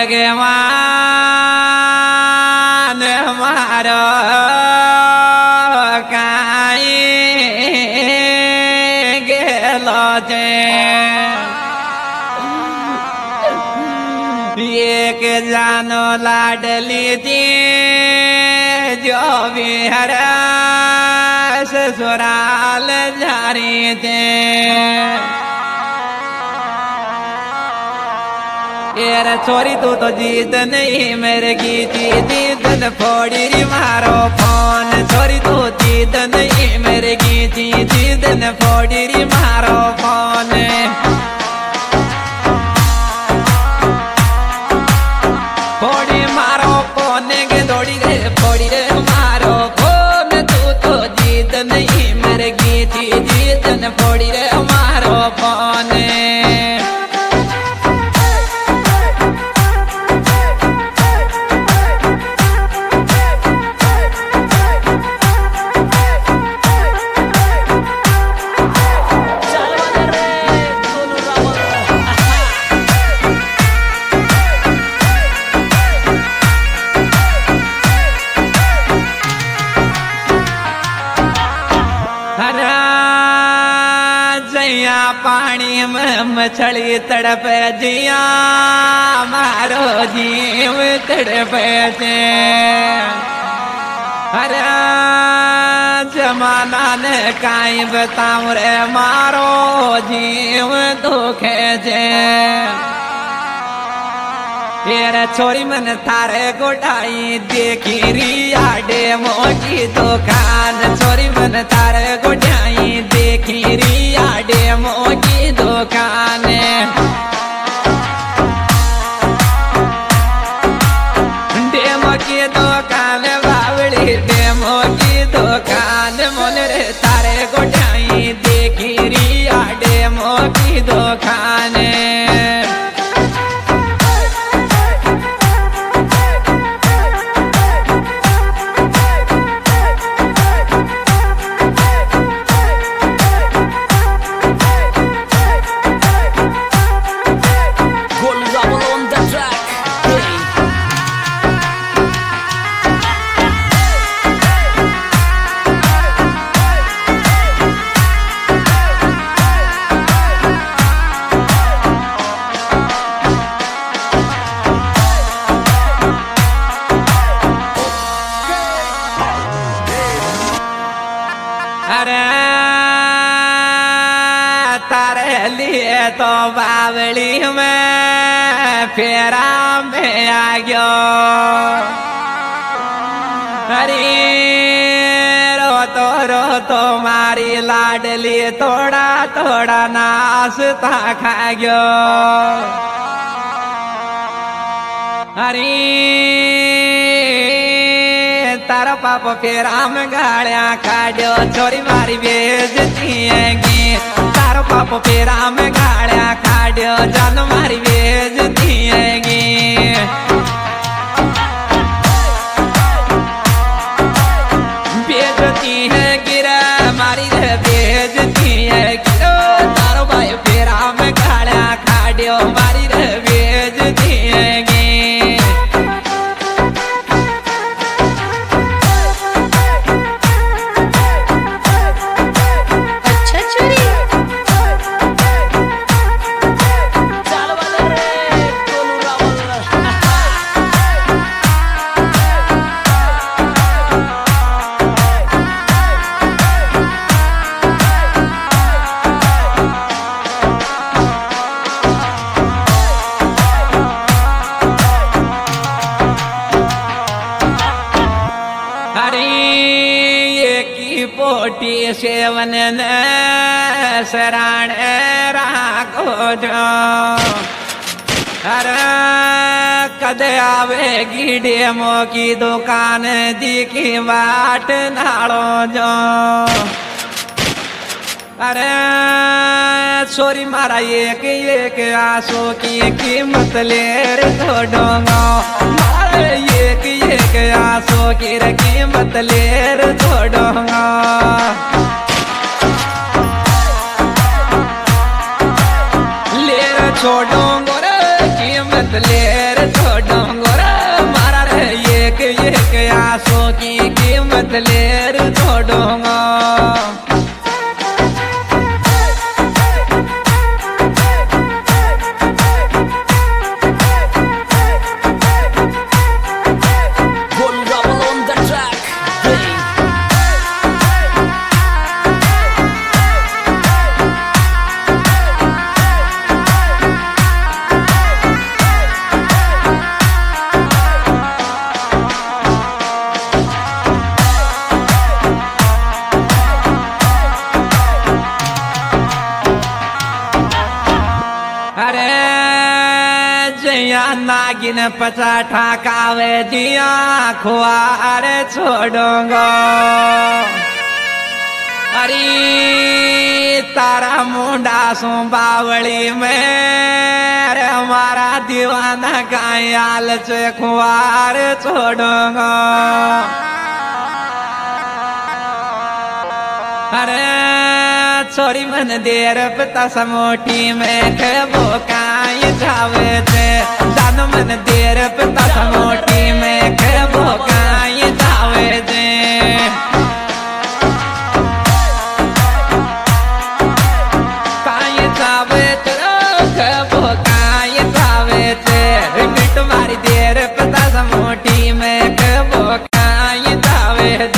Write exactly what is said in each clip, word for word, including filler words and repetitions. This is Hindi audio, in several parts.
भगवान हमारो काई गेलो छे एक जानो लाडली थी जो भी हरा ससुराल जारी थे यार छोरी तू तो जीत नहीं मेरे गीती जीत न फोड़ी री मारो फोन छोरी तू जीत नहीं मेरे गीती जीत न फोड़ी री मारो फोन फोड़ी मारो फोन के दौड़ी रे फोड़ी रे मारो फोन तू तो जीत नहीं मेरे गीती जीत न फोड़ी रे मारो फोन पानी में मछली तड़प जिया मारो जीव तड़प छे अरे जमाना ने काई बताऊं रे मारो जीव दुखे छे यार छोरी मन थारे गोटाई देखी रिया डेमो की दुकान छोरी मन थारे गोटाई देखी रिया डेमो की दुकान डेमो की दुकान बावड़ी डेमो की दुकान मन रे थारे गोटाई देखी रिया डेमो की दुकान तारे लिए तो बावली में फेरा में आ गयो अरे रो तो रो तो मारी लाडली थोड़ा थोड़ा नाश्ता खा गयो अरे तारा पाप फेरा में गाड़िया काढ़ो छोरी मारी बेइज्जती हैगी तारा पाप फेरा में गाड़िया काढ़ो जान मारी बेइज्जती हैगी बेइज्जती है गिरा मारी रे बेइज्जती है गिरो तारा भाई फेरा में गाड़िया काढ़ो मारी रे बेइज्जती हैगी पोटी सेवन शरण राखो जो हर कद आवेगी डेमो की दुकान दिखी बाट नाड़ो जो अरे छोरी मारा एक एक आंसू की कीमत लेर तो डोंगो एक एक आंसू की कीमत लेर तो डोंगो लेर छोड़ो कीमत लेर छोड़ बतलेर छोड़ूंगा। नागिन पचा ठाकावे जिया खुआर छोड़ूंगा। अरे तारा मुंडा सो बावली में अरे हमारा दीवाना गायाल से खुआर छोड़ूंगा। अरे छोरी मन देर पिता समोटी में खेबो काई जावे थे जान मन देर पिता समोटी में खेबो काई जावे थे। काई जावे थे खेबो काई जावे थे मिट मारी देर पिता समोटी में खेबो काई जावे थे।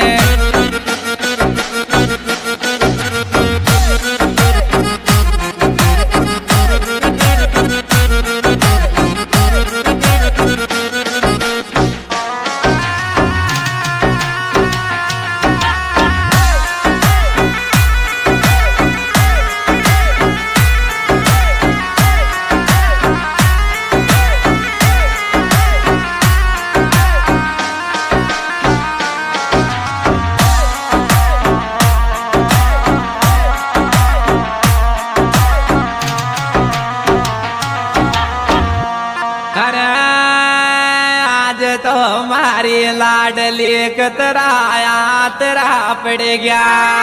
तो हमारी लाडली कतराया तेरा पड़ गया।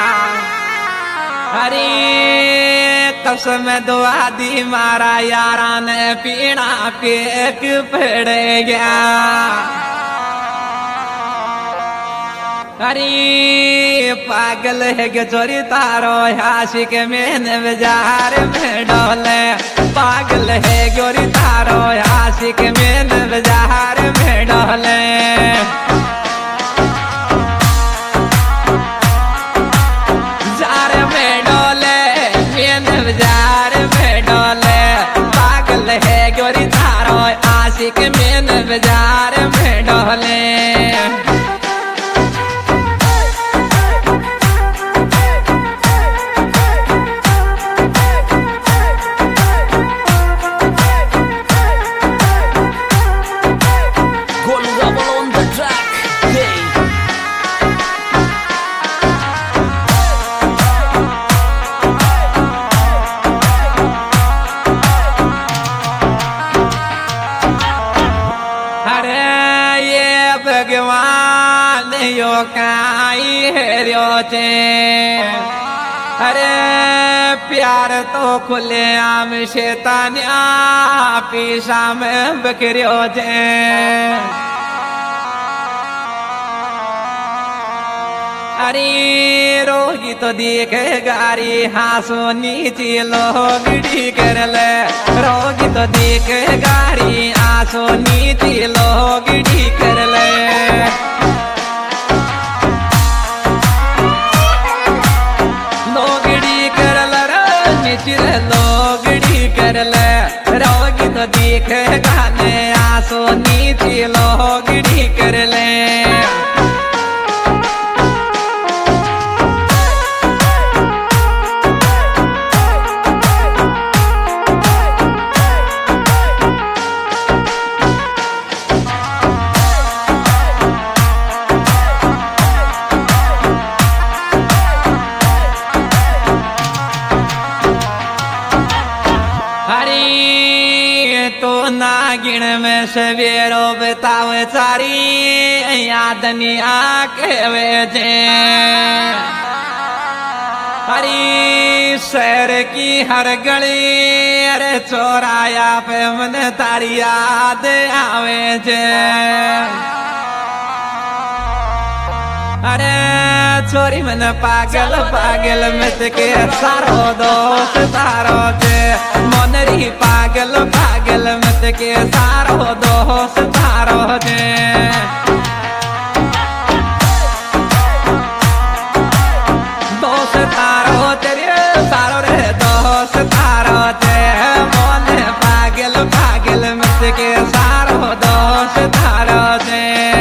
अरे कसम दुआ दी मारा यारा ने पीना पेक पड़ गया। अरे पागल है कि चोरी तारो आशिक में बाजार में डोले। पागल है गोरी तारो आशिक में बाजार में डोले। जार में डोले में बाजार में डोले। पागल है गोरी तारो आशिक में बाजार में डोले। भगवान यो काई हेरियो चे। अरे प्यार तो खुले आम शैतानिया पीछा में बकरियो चे। अरे रोगी तो देखे गारी हासो नीची लोगड़ी कर ले। रोगी तो देखे गारी आसो नीची लोगड़ी कर ले। लोगड़ी कर ले नीची लोगड़ी कर ले। रोगी तो देखे गाने आसो नीची लोगड़ी कर ले। तो नागिन में सवेरो बताव सारी यादनिया कहवे जे। हरी शहर की हर गली अरे चौराया पे मन तारी याद आवे जे। अरे छोरी मन पागल पागल मत के सारो दोस्त सारो छे मनरी पागल पागल मत के सारो दोस्त सारो छे दोस्त तारो तेरे सारो रे दोस्त तारो छे मन पागल पागल मत के सारो दोस्त तारो छे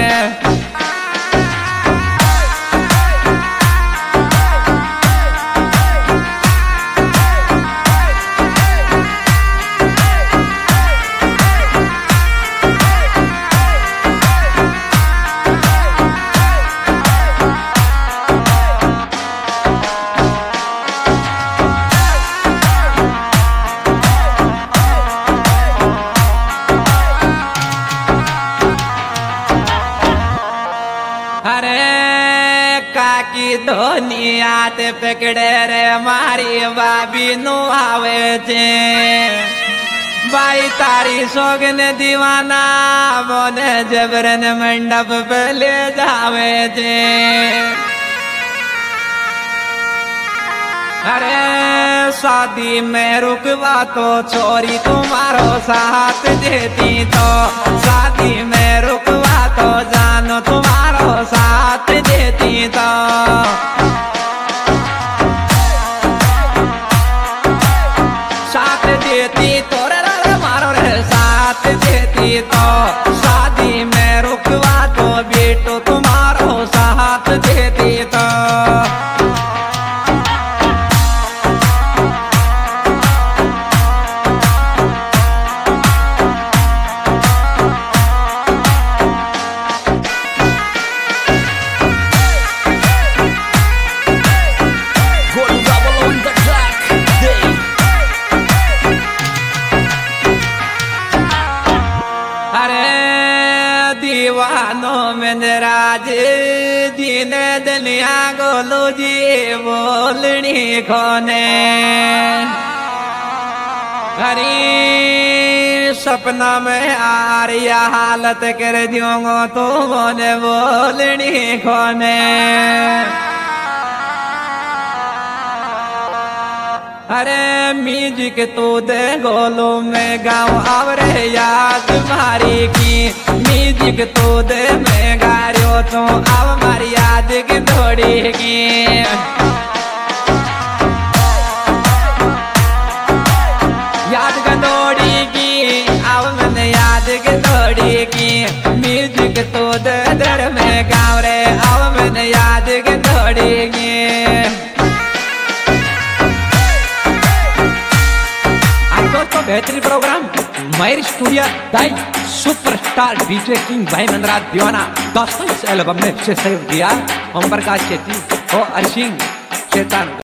काकी दुनिया ते पकड़े रे मारी बाबी नु आवे छे भाई तारी सोगन दीवाना मोने जबरन मंडप पे ले जावे छे अरे शादी में रुकवा तो छोरी तुम्हारो साथ देती तो शादी में रुकवा तो जानो तुम्हारो साथ देती तो साथ देती तो रे मारो रे साथ देती तो शादी में रुकवा तो बेटो तुम्हारो साथ देती तो दीवानों में राज दिन दुनिया गोलू जी बोलनी खोने हरी सपना में आरिया हालत कर दियोगो तो बोने बोलनी खोने अरे म्यूजिक तो दे गोलू में गाँव आवरे याद मारी की म्यूजिक तो दे मैं गारियो तो अब मारी याद की थोड़ी की याद का थोड़ी की अब मैंने याद की थोड़ी की म्यूजिक तो दे दर में गाँव रे अब मैंने याद की थोड़ी की बेहतरीन प्रोग्राम मयूर स्टूडियो दाई सुपरस्टार डीजे किंग भाई मंदराज दीवाना दोस्तों इस एल्बम में से सहयोग दिया ओम प्रकाश चेती और अरसिंह चेतन।